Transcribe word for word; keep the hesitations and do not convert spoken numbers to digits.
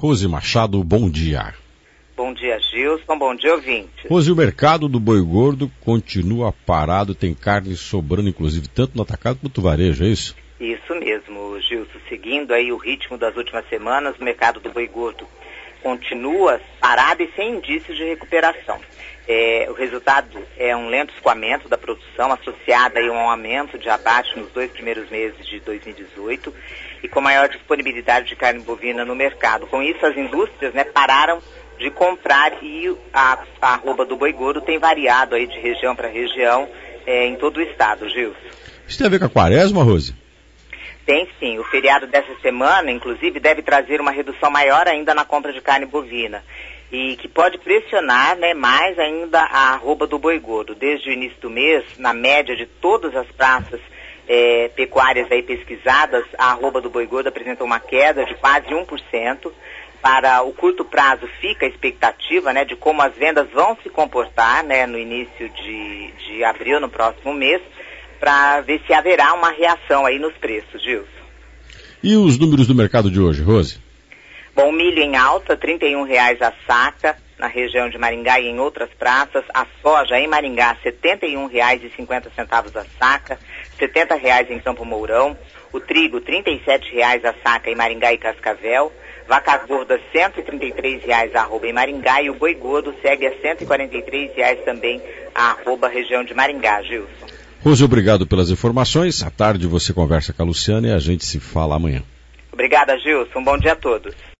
Rose Machado, bom dia. Bom dia, Gilson. Bom dia, ouvinte. Rose, o mercado do boi gordo continua parado, tem carne sobrando, inclusive, tanto no atacado quanto no varejo, é isso? Isso mesmo, Gilson. Seguindo aí o ritmo das últimas semanas, o mercado do boi gordo continua parado e sem indícios de recuperação. É, o resultado é um lento escoamento da produção, associado aí a um aumento de abate nos dois primeiros meses de dois mil e dezoito e com maior disponibilidade de carne bovina no mercado. Com isso, as indústrias, né, pararam de comprar e a, a arroba do boi gordo tem variado aí de região para região é, em todo o estado, Gilson. Isso tem a ver com a quaresma, Rose? Tem sim. O feriado dessa semana, inclusive, deve trazer uma redução maior ainda na compra de carne bovina e que pode pressionar, né, mais ainda a arroba do boi gordo. Desde o início do mês, na média de todas as praças é, pecuárias aí pesquisadas, a arroba do boi gordo apresenta uma queda de quase um por cento. Para o curto prazo fica a expectativa, né, de como as vendas vão se comportar, né, no início de, de abril, no próximo mês, para ver se haverá uma reação aí nos preços, Gilson. E os números do mercado de hoje, Rose? Bom, milho em alta, trinta e um reais a saca na região de Maringá e em outras praças. A soja em Maringá, setenta e um reais e cinquenta centavos a saca, setenta reais em Campo Mourão. O trigo, trinta e sete reais a saca em Maringá e Cascavel. Vaca gorda, cento e trinta e três reais a arroba em Maringá e o boi gordo segue a cento e quarenta e três reais também a arroba região de Maringá, Gilson. Rose, obrigado pelas informações. À tarde você conversa com a Luciana e a gente se fala amanhã. Obrigada, Gilson. Um bom dia a todos.